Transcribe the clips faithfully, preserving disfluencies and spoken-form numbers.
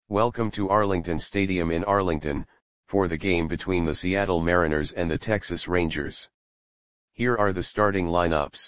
Welcome to Arlington Stadium in Arlington, for the game between the Seattle Mariners and the Texas Rangers. Here are the starting lineups.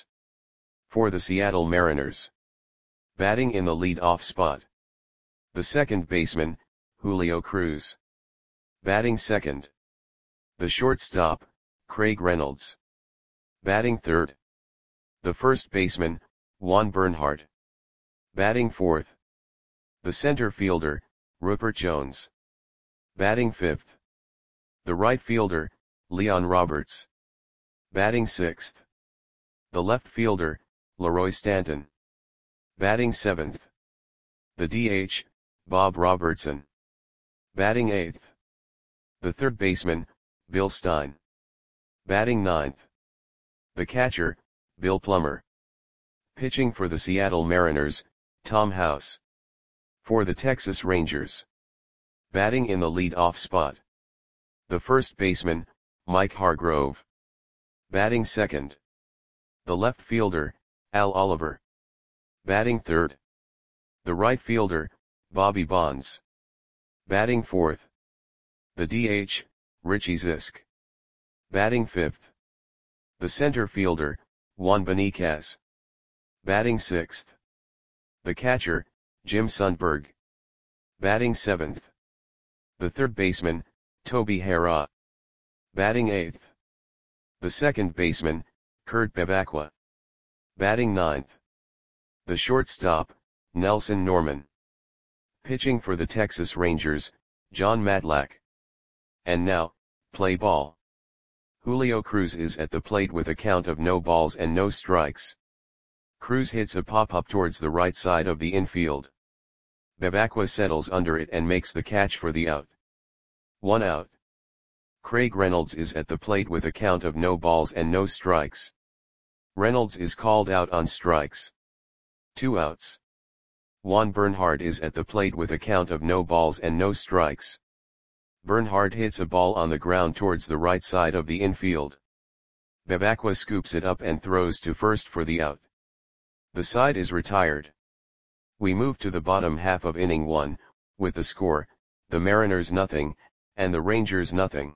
For the Seattle Mariners. Batting in the lead-off spot. The second baseman, Julio Cruz. Batting second. The shortstop, Craig Reynolds. Batting third. The first baseman, Juan Bernhardt. Batting fourth. The center fielder, Rupert Jones. Batting fifth. The right fielder, Leon Roberts. Batting sixth. The left fielder, Leroy Stanton. Batting seventh. The D H, Bob Robertson. Batting eighth. The third baseman, Bill Stein. Batting ninth. The catcher, Bill Plummer. Pitching for the Seattle Mariners, Tom House. For the Texas Rangers. Batting in the lead-off spot. The first baseman, Mike Hargrove. Batting second. The left fielder, Al Oliver. Batting third. The right fielder, Bobby Bonds. Batting fourth. The D H, Richie Zisk. Batting fifth. The center fielder, Juan Beniquez. Batting sixth. The catcher, Jim Sundberg. Batting seventh. The third baseman, Toby Harrah. Batting eighth. The second baseman, Kurt Bevacqua. Batting ninth. The shortstop, Nelson Norman. Pitching for the Texas Rangers, Jon Matlack. And now, play ball. Julio Cruz is at the plate with a count of no balls and no strikes. Cruz hits a pop-up towards the right side of the infield. Bevacqua settles under it and makes the catch for the out. One out. Craig Reynolds is at the plate with a count of no balls and no strikes. Reynolds is called out on strikes. Two outs. Juan Bernhardt is at the plate with a count of no balls and no strikes. Bernhardt hits a ball on the ground towards the right side of the infield. Bevacqua scoops it up and throws to first for the out. The side is retired. We move to the bottom half of inning one, with the score, the Mariners nothing, and the Rangers nothing.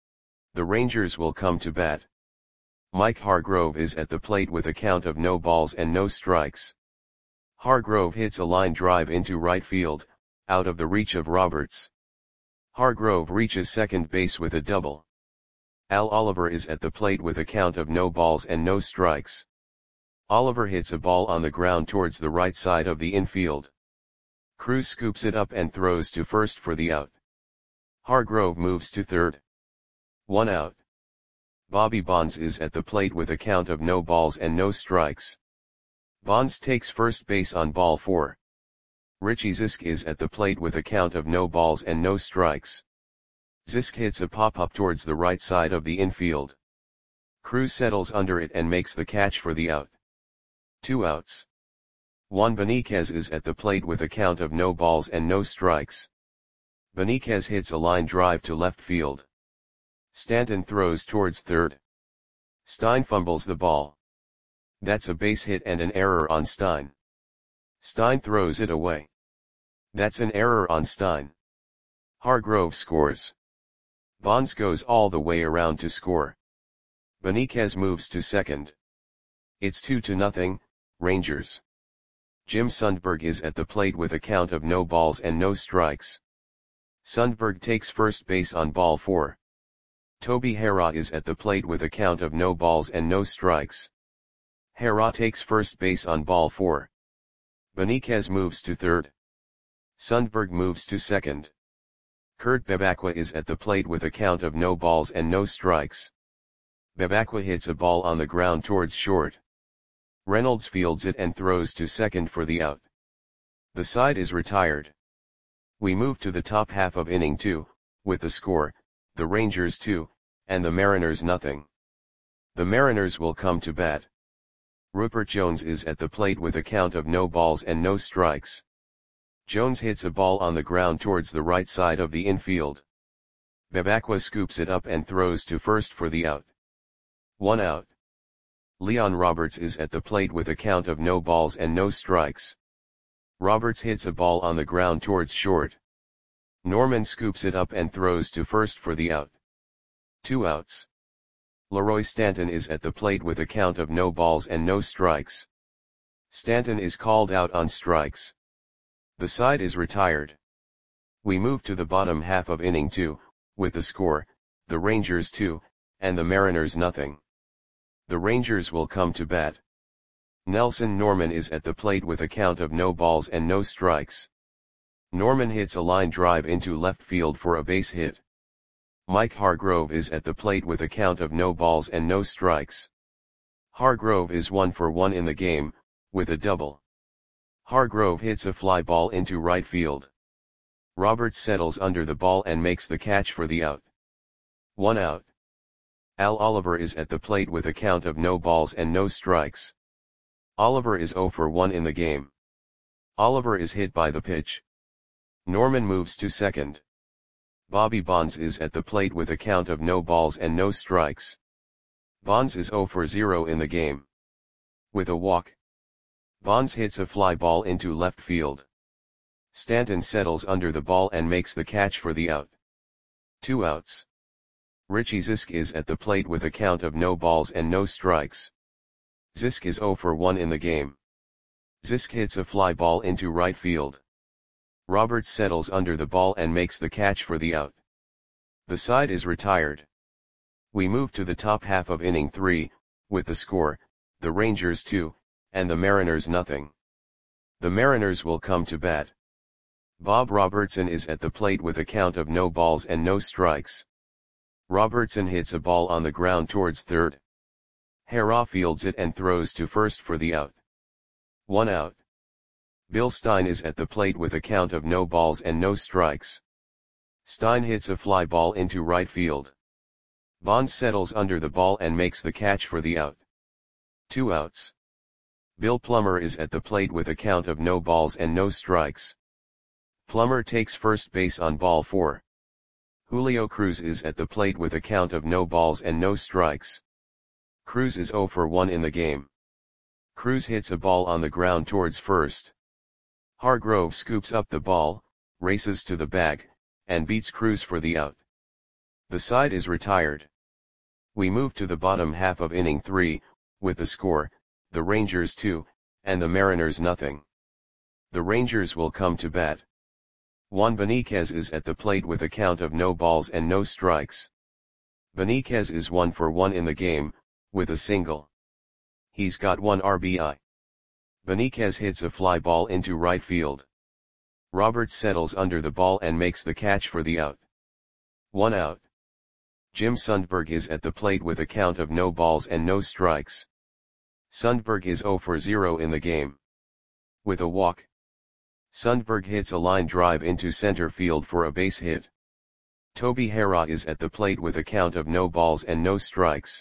The Rangers will come to bat. Mike Hargrove is at the plate with a count of no balls and no strikes. Hargrove hits a line drive into right field, out of the reach of Roberts. Hargrove reaches second base with a double. Al Oliver is at the plate with a count of no balls and no strikes. Oliver hits a ball on the ground towards the right side of the infield. Cruz scoops it up and throws to first for the out. Hargrove moves to third. One out. Bobby Bonds is at the plate with a count of no balls and no strikes. Bonds takes first base on ball four. Richie Zisk is at the plate with a count of no balls and no strikes. Zisk hits a pop-up towards the right side of the infield. Cruz settles under it and makes the catch for the out. Two outs. Juan Beniquez is at the plate with a count of no balls and no strikes. Beniquez hits a line drive to left field. Stanton throws towards third. Stein fumbles the ball. That's a base hit and an error on Stein. Stein throws it away. That's an error on Stein. Hargrove scores. Bonds goes all the way around to score. Beniquez moves to second. It's two to nothing, Rangers. Jim Sundberg is at the plate with a count of no balls and no strikes. Sundberg takes first base on ball four. Toby Harrah is at the plate with a count of no balls and no strikes. Harrah takes first base on ball four. Beniquez moves to third. Sundberg moves to second. Kurt Bevacqua is at the plate with a count of no balls and no strikes. Bevacqua hits a ball on the ground towards short. Reynolds fields it and throws to second for the out. The side is retired. We move to the top half of inning two, with the score, the Rangers two, and the Mariners nothing. The Mariners will come to bat. Rupert Jones is at the plate with a count of no balls and no strikes. Jones hits a ball on the ground towards the right side of the infield. Bevacqua scoops it up and throws to first for the out. One out. Leon Roberts is at the plate with a count of no balls and no strikes. Roberts hits a ball on the ground towards short. Norman scoops it up and throws to first for the out. Two outs. Leroy Stanton is at the plate with a count of no balls and no strikes. Stanton is called out on strikes. The side is retired. We move to the bottom half of inning two, with the score, the Rangers two, and the Mariners nothing. The Rangers will come to bat. Nelson Norman is at the plate with a count of no balls and no strikes. Norman hits a line drive into left field for a base hit. Mike Hargrove is at the plate with a count of no balls and no strikes. Hargrove is one for one in the game, with a double. Hargrove hits a fly ball into right field. Roberts settles under the ball and makes the catch for the out. One out. Al Oliver is at the plate with a count of no balls and no strikes. Oliver is zero for one in the game. Oliver is hit by the pitch. Norman moves to second. Bobby Bonds is at the plate with a count of no balls and no strikes. Bonds is zero for zero in the game. With a walk. Bonds hits a fly ball into left field. Stanton settles under the ball and makes the catch for the out. Two outs. Richie Zisk is at the plate with a count of no balls and no strikes. Zisk is zero for one in the game. Zisk hits a fly ball into right field. Roberts settles under the ball and makes the catch for the out. The side is retired. We move to the top half of inning three, with the score, the Rangers two, and the Mariners nothing. The Mariners will come to bat. Bob Robertson is at the plate with a count of no balls and no strikes. Robertson hits a ball on the ground towards third. Harrah fields it and throws to first for the out. One out. Bill Stein is at the plate with a count of no balls and no strikes. Stein hits a fly ball into right field. Bonds settles under the ball and makes the catch for the out. Two outs. Bill Plummer is at the plate with a count of no balls and no strikes. Plummer takes first base on ball four. Julio Cruz is at the plate with a count of no balls and no strikes. Cruz is zero for one in the game. Cruz hits a ball on the ground towards first. Hargrove scoops up the ball, races to the bag, and beats Cruz for the out. The side is retired. We move to the bottom half of inning three, with the score, the Rangers two, and the Mariners nothing. The Rangers will come to bat. Juan Beniquez is at the plate with a count of no balls and no strikes. Beniquez is one for one in the game, with a single. He's got one R B I. Beniquez hits a fly ball into right field. Roberts settles under the ball and makes the catch for the out. One out. Jim Sundberg is at the plate with a count of no balls and no strikes. Sundberg is zero for zero in the game. With a walk. Sundberg hits a line drive into center field for a base hit. Toby Harrah is at the plate with a count of no balls and no strikes.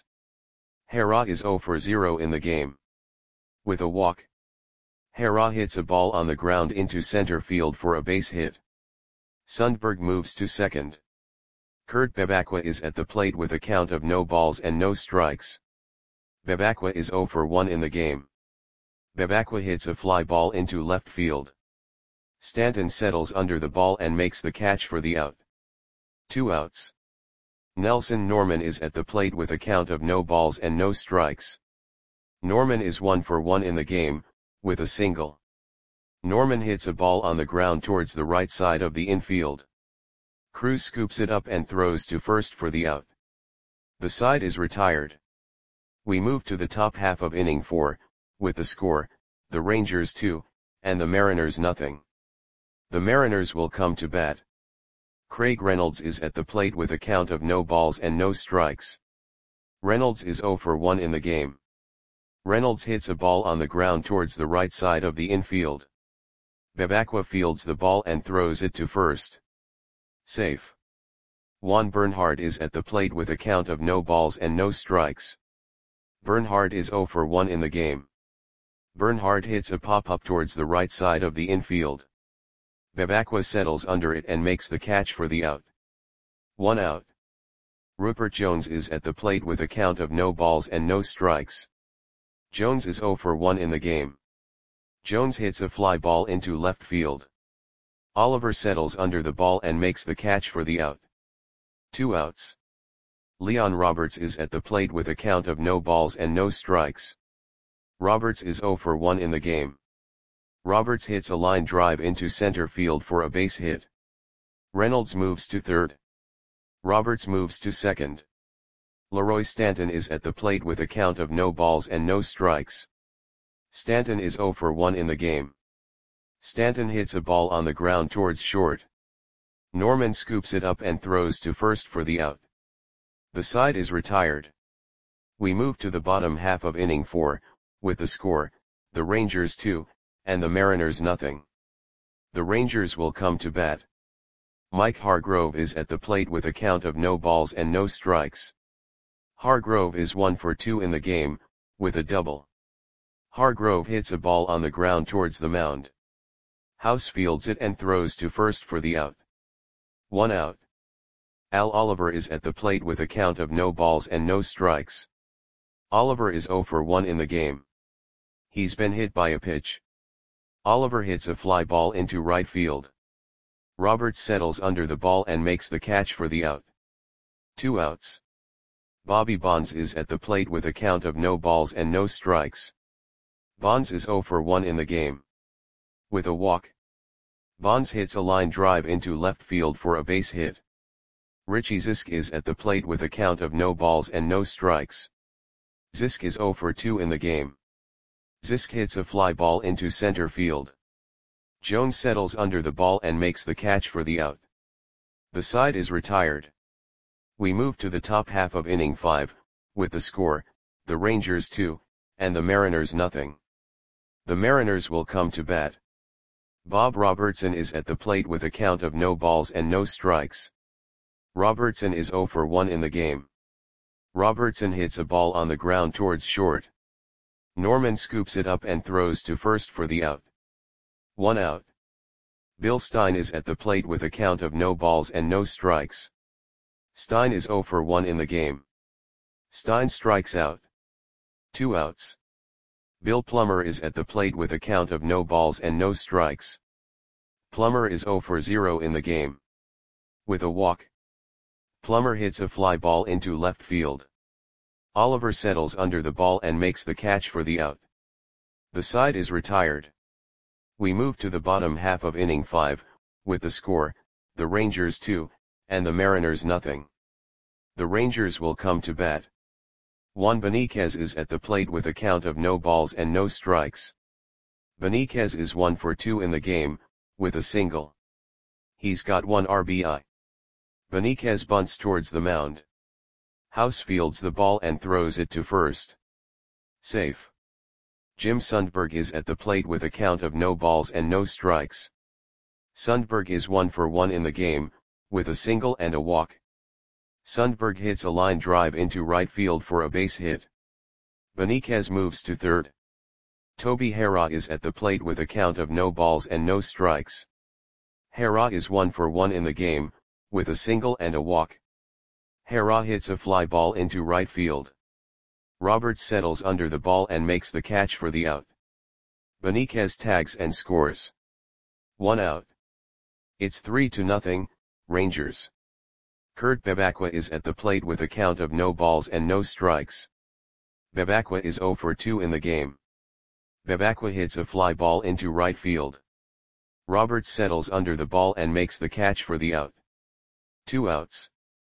Harrah is zero for zero in the game. With a walk. Harrah hits a ball on the ground into center field for a base hit. Sundberg moves to second. Kurt Bevacqua is at the plate with a count of no balls and no strikes. Bevacqua is zero for one in the game. Bevacqua hits a fly ball into left field. Stanton settles under the ball and makes the catch for the out. Two outs. Nelson Norman is at the plate with a count of no balls and no strikes. Norman is one for one in the game, with a single. Norman hits a ball on the ground towards the right side of the infield. Cruz scoops it up and throws to first for the out. The side is retired. We move to the top half of inning four, with the score, the Rangers two, and the Mariners nothing. The Mariners will come to bat. Craig Reynolds is at the plate with a count of no balls and no strikes. Reynolds is zero for one in the game. Reynolds hits a ball on the ground towards the right side of the infield. Bevacqua fields the ball and throws it to first. Safe. Juan Bernhard is at the plate with a count of no balls and no strikes. Bernhard is zero for one in the game. Bernhard hits a pop-up towards the right side of the infield. Bevacqua settles under it and makes the catch for the out. One out. Rupert Jones is at the plate with a count of no balls and no strikes. Jones is zero for one in the game. Jones hits a fly ball into left field. Oliver settles under the ball and makes the catch for the out. Two outs. Leon Roberts is at the plate with a count of no balls and no strikes. Roberts is zero for one in the game. Roberts hits a line drive into center field for a base hit. Reynolds moves to third. Roberts moves to second. Leroy Stanton is at the plate with a count of no balls and no strikes. Stanton is zero for one in the game. Stanton hits a ball on the ground towards short. Norman scoops it up and throws to first for the out. The side is retired. We move to the bottom half of inning four, with the score, the Rangers two, and the Mariners nothing. The Rangers will come to bat. Mike Hargrove is at the plate with a count of no balls and no strikes. Hargrove is one for two in the game, with a double. Hargrove hits a ball on the ground towards the mound. House fields it and throws to first for the out. One out. Al Oliver is at the plate with a count of no balls and no strikes. Oliver is zero for one in the game. He's been hit by a pitch. Oliver hits a fly ball into right field. Roberts settles under the ball and makes the catch for the out. Two outs. Bobby Bonds is at the plate with a count of no balls and no strikes. Bonds is zero for one in the game. With a walk. Bonds hits a line drive into left field for a base hit. Richie Zisk is at the plate with a count of no balls and no strikes. Zisk is zero for two in the game. Zisk hits a fly ball into center field. Jones settles under the ball and makes the catch for the out. The side is retired. We move to the top half of inning five, with the score, the Rangers two, and the Mariners nothing. The Mariners will come to bat. Bob Robertson is at the plate with a count of no balls and no strikes. Robertson is zero for one in the game. Robertson hits a ball on the ground towards short. Norman scoops it up and throws to first for the out. One out. Bill Stein is at the plate with a count of no balls and no strikes. Stein is zero for one in the game. Stein strikes out. Two outs. Bill Plummer is at the plate with a count of no balls and no strikes. Plummer is zero for zero in the game. With a walk. Plummer hits a fly ball into left field. Oliver settles under the ball and makes the catch for the out. The side is retired. We move to the bottom half of inning five, with the score, the Rangers two, and the Mariners nothing. The Rangers will come to bat. Juan Beniquez is at the plate with a count of no balls and no strikes. Beniquez is one for two in the game, with a single. He's got one R B I. Beniquez bunts towards the mound. House fields the ball and throws it to first. Safe. Jim Sundberg is at the plate with a count of no balls and no strikes. Sundberg is one for one in the game, with a single and a walk. Sundberg hits a line drive into right field for a base hit. Beniquez moves to third. Toby Harrah is at the plate with a count of no balls and no strikes. Harrah is one for one in the game, with a single and a walk. Harrah hits a fly ball into right field. Roberts settles under the ball and makes the catch for the out. Beniquez tags and scores. One out. It's three to nothing, Rangers. Kurt Bevacqua is at the plate with a count of no balls and no strikes. Bevacqua is zero for two in the game. Bevacqua hits a fly ball into right field. Roberts settles under the ball and makes the catch for the out. Two outs.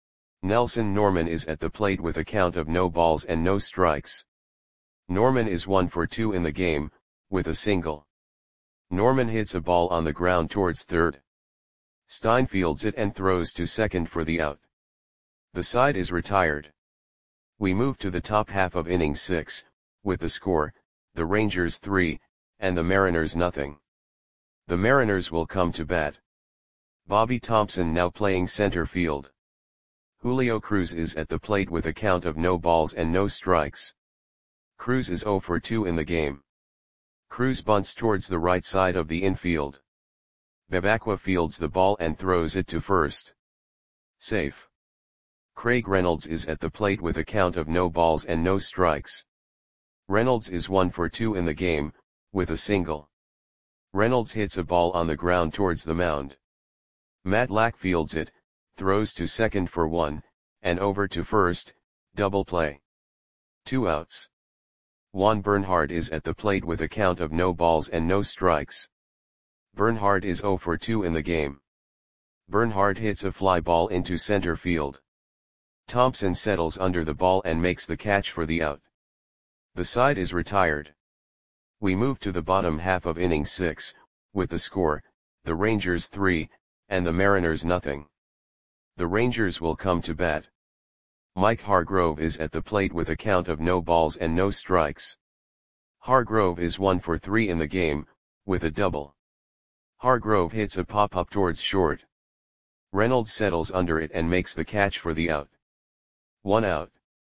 Nelson Norman is at the plate with a count of no balls and no strikes. Norman is one for two in the game, with a single. Norman hits a ball on the ground towards third. Stein fields it and throws to second for the out. The side is retired. We move to the top half of inning six, with the score, the Rangers three, and the Mariners nothing. The Mariners will come to bat. Bobby Thompson now playing center field. Julio Cruz is at the plate with a count of no balls and no strikes. Cruz is zero for two in the game. Cruz bunts towards the right side of the infield. Bevacqua fields the ball and throws it to first. Safe. Craig Reynolds is at the plate with a count of no balls and no strikes. Reynolds is one for two in the game, with a single. Reynolds hits a ball on the ground towards the mound. Matlack fields it, throws to second for one, and over to first, double play. Two outs. Juan Bernhard is at the plate with a count of no balls and no strikes. Bernhard is oh for two in the game. Bernhard hits a fly ball into center field. Thompson settles under the ball and makes the catch for the out. The side is retired. We move to the bottom half of inning six, with the score, the Rangers three, and the Mariners nothing. The Rangers will come to bat. Mike Hargrove is at the plate with a count of no balls and no strikes. Hargrove is one for three in the game, with a double. Hargrove hits a pop-up towards short. Reynolds settles under it and makes the catch for the out. One out.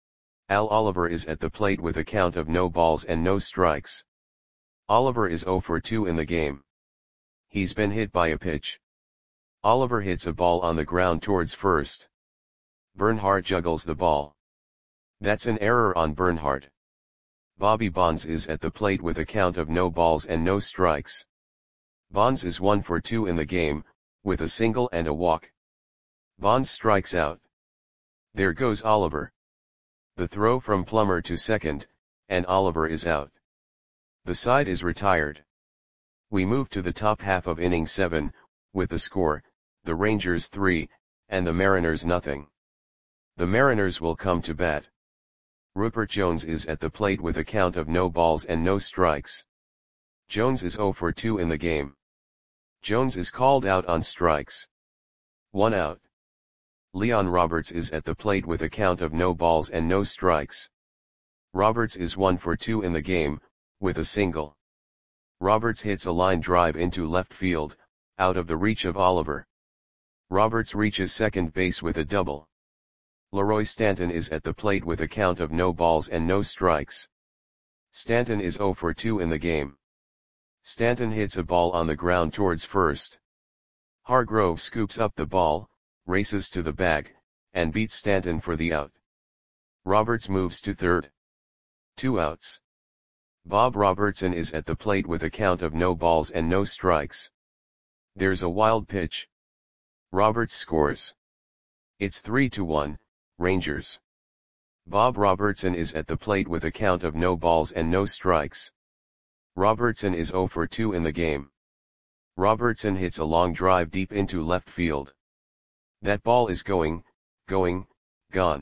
Al Oliver is at the plate with a count of no balls and no strikes. Oliver is oh for two in the game. He's been hit by a pitch. Oliver hits a ball on the ground towards first. Bernhard juggles the ball. That's an error on Bernhard. Bobby Bonds is at the plate with a count of no balls and no strikes. Bonds is one for two in the game, with a single and a walk. Bonds strikes out. There goes Oliver. The throw from Plummer to second, and Oliver is out. The side is retired. We move to the top half of inning seven, with the score, the Rangers three, and the Mariners nothing. The Mariners will come to bat. Rupert Jones is at the plate with a count of no balls and no strikes. Jones is oh for two in the game. Jones is called out on strikes. One out. Leon Roberts is at the plate with a count of no balls and no strikes. Roberts is one for two in the game, with a single. Roberts hits a line drive into left field, out of the reach of Oliver. Roberts reaches second base with a double. Leroy Stanton is at the plate with a count of no balls and no strikes. Stanton is oh for two in the game. Stanton hits a ball on the ground towards first. Hargrove scoops up the ball, races to the bag, and beats Stanton for the out. Roberts moves to third. Two outs. Bob Robertson is at the plate with a count of no balls and no strikes. There's a wild pitch. Roberts scores. It's three to one, Rangers. Bob Robertson is at the plate with a count of no balls and no strikes. Robertson is oh for two in the game. Robertson hits a long drive deep into left field. That ball is going, going, gone.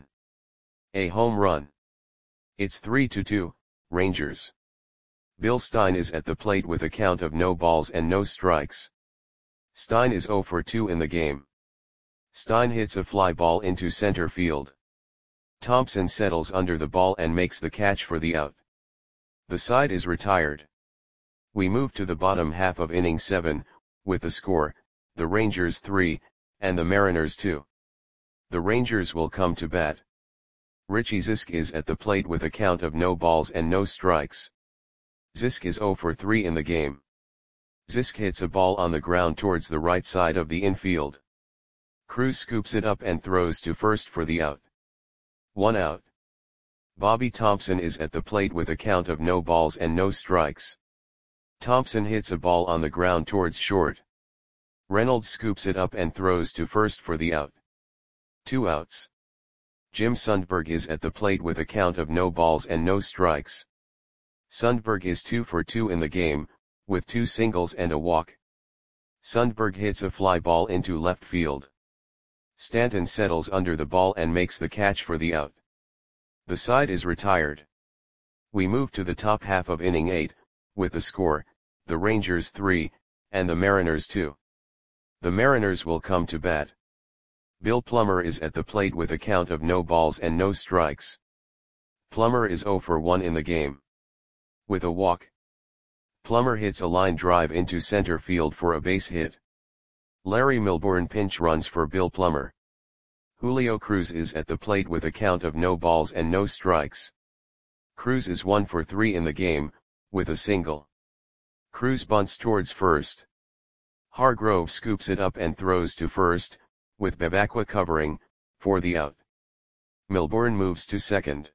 A home run. It's three to two, Rangers. Bill Stein is at the plate with a count of no balls and no strikes. Stein is oh for two in the game. Stein hits a fly ball into center field. Thompson settles under the ball and makes the catch for the out. The side is retired. We move to the bottom half of inning seven, with the score, the Rangers three, and the Mariners two. The Rangers will come to bat. Richie Zisk is at the plate with a count of no balls and no strikes. Zisk is oh for three in the game. Zisk hits a ball on the ground towards the right side of the infield. Cruz scoops it up and throws to first for the out. One out. Bobby Thompson is at the plate with a count of no balls and no strikes. Thompson hits a ball on the ground towards short. Reynolds scoops it up and throws to first for the out. Two outs. Jim Sundberg is at the plate with a count of no balls and no strikes. Sundberg is two for two in the game, with two singles and a walk. Sundberg hits a fly ball into left field. Stanton settles under the ball and makes the catch for the out. The side is retired. We move to the top half of inning eight, with the score, the Rangers three, and the Mariners two. The Mariners will come to bat. Bill Plummer is at the plate with a count of no balls and no strikes. Plummer is oh for one in the game. With a walk. Plummer hits a line drive into center field for a base hit. Larry Milbourne pinch runs for Bill Plummer. Julio Cruz is at the plate with a count of no balls and no strikes. Cruz is one for three in the game, with a single. Cruz bunts towards first. Hargrove scoops it up and throws to first, with Bevacqua covering, for the out. Milbourne moves to second.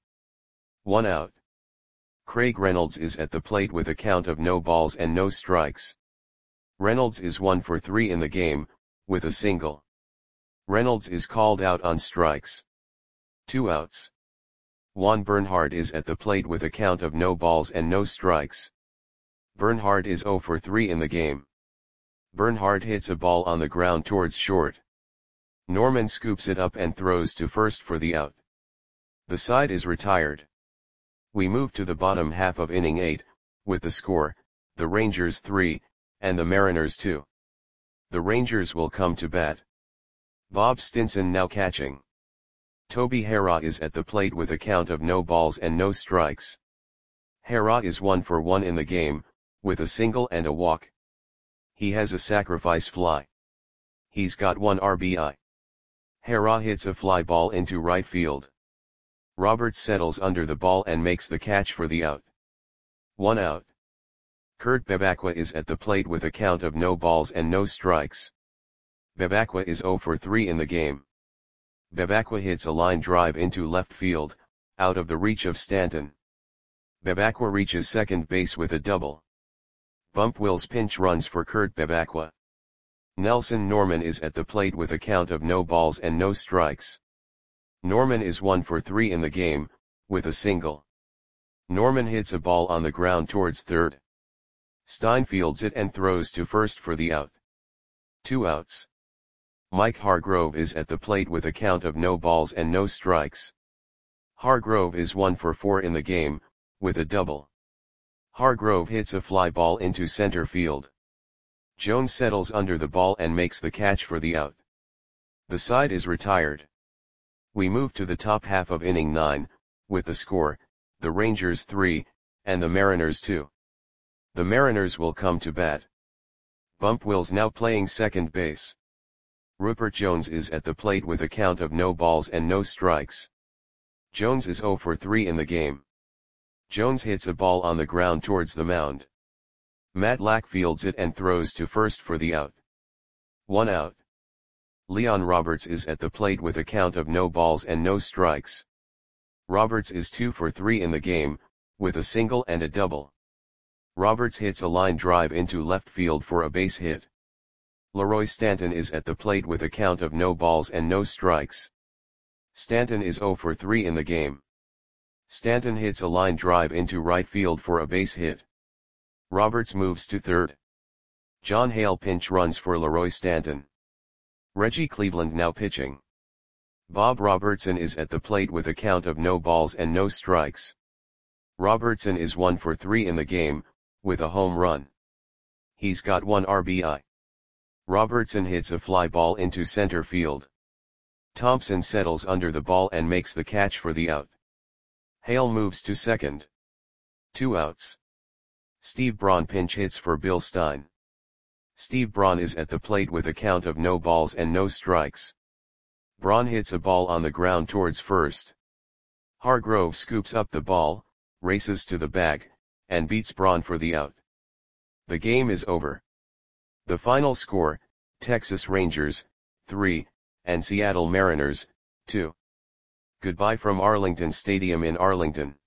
One out. Craig Reynolds is at the plate with a count of no balls and no strikes. Reynolds is one for three in the game, with a single. Reynolds is called out on strikes. Two outs. Juan Bernhard is at the plate with a count of no balls and no strikes. Bernhard is zero for three in the game. Bernhard hits a ball on the ground towards short. Norman scoops it up and throws to first for the out. The side is retired. We move to the bottom half of inning eight, with the score, the Rangers three, and the Mariners two. The Rangers will come to bat. Bob Stinson now catching. Toby Harrah is at the plate with a count of no balls and no strikes. Harrah is one for one in the game, with a single and a walk. He has a sacrifice fly. He's got one R B I. Harrah hits a fly ball into right field. Roberts settles under the ball and makes the catch for the out. One out. Kurt Bevacqua is at the plate with a count of no balls and no strikes. Bevacqua is zero for three in the game. Bevacqua hits a line drive into left field, out of the reach of Stanton. Bevacqua reaches second base with a double. Bump Wills pinch runs for Kurt Bevacqua. Nelson Norman is at the plate with a count of no balls and no strikes. Norman is one for three in the game, with a single. Norman hits a ball on the ground towards third. Stein fields it and throws to first for the out. Two outs. Mike Hargrove is at the plate with a count of no balls and no strikes. Hargrove is one for four in the game, with a double. Hargrove hits a fly ball into center field. Jones settles under the ball and makes the catch for the out. The side is retired. We move to the top half of inning nine, with the score, the Rangers three, and the Mariners two. The Mariners will come to bat. Bump Wills now playing second base. Rupert Jones is at the plate with a count of no balls and no strikes. Jones is zero for three in the game. Jones hits a ball on the ground towards the mound. Matt Lack fields it and throws to first for the out. One out. Leon Roberts is at the plate with a count of no balls and no strikes. Roberts is two for three in the game, with a single and a double. Roberts hits a line drive into left field for a base hit. Leroy Stanton is at the plate with a count of no balls and no strikes. Stanton is zero for three in the game. Stanton hits a line drive into right field for a base hit. Roberts moves to third. John Hale pinch runs for Leroy Stanton. Reggie Cleveland now pitching. Bob Robertson is at the plate with a count of no balls and no strikes. Robertson is one for three in the game, with a home run. He's got one R B I. Robertson hits a fly ball into center field. Thompson settles under the ball and makes the catch for the out. Hale moves to second. Two outs. Steve Braun pinch hits for Bill Stein. Steve Braun is at the plate with a count of no balls and no strikes. Braun hits a ball on the ground towards first. Hargrove scoops up the ball, races to the bag, and beats Braun for the out. The game is over. The final score, Texas Rangers, three, and Seattle Mariners, two. Goodbye from Arlington Stadium in Arlington.